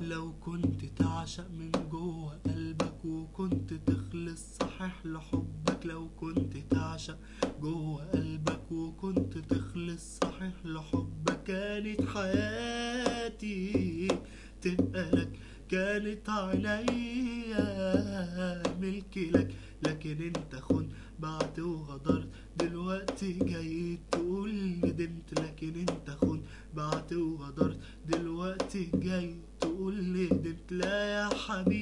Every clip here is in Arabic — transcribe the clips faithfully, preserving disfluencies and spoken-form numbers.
لو كنت تعشق من جوه قلبك وكنت تخلص صحيح لحبك، لو كنت تعشق جوه قلبك وكنت تخلص صحيح لحبك، كانت حياتي تبقى لك، كانت عينيا ملكي لك. لكن انت خن بعت وغدرت، دلوقتي جاي تقول ندمت. لكن انت خن بعت وغدرت، دلوقتي جاي تقول ندمت. لا يا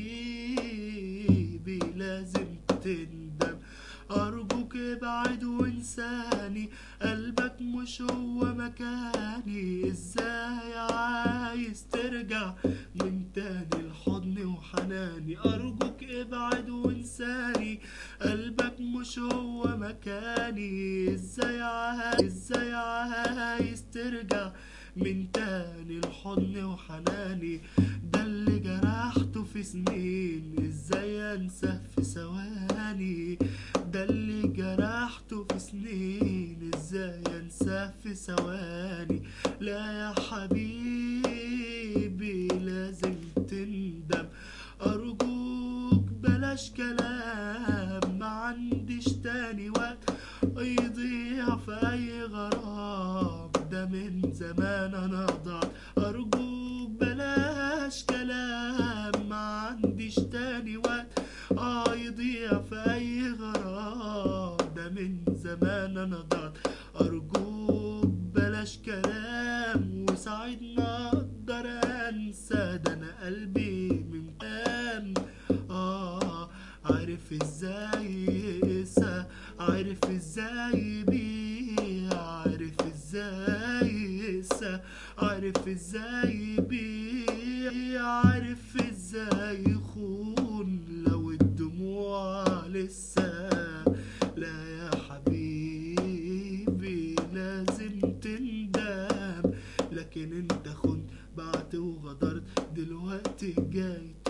حبيبي لازم تندم، أرجوك ابعد وانساني، قلبك مش هو مكاني. ازاي عايز ترجع من تاني لحضني وحناني؟ أرجوك ابعد وانساني، قلبك مش هو مكاني. ازاي عايز ازاي عايز ترجع من تاني لحضني وحناني؟ ده اللي جرحته في سنين ازاي انساه في ثواني؟ ده اللي جرحته في سنين ازاي انساه في ثواني؟ لا يا حبيبي لازم تندم، ارجوك بلاش كلام، ما عنديش تاني وقت يضيع في اي غرام، ده من زمان انا ضعت. ارجوك بلاش كلام، ما عنديش تاني وقت اه يضيع في اي غرام، ده من زمان انا ضعت. ارجوك بلاش كلام وساعدني اقدر انسى، ده انا قلبي من كام اه عارف ازاي يقسى، عارف ازاي يبيع، عارف ازاي يقسى، عارف ازاي يبيع، عارف ازاي يخون لو الدموع لسه. لا يا حبيبي لازم تندم، لكن انت خنت بعت وغدرت، دلوقتي جاي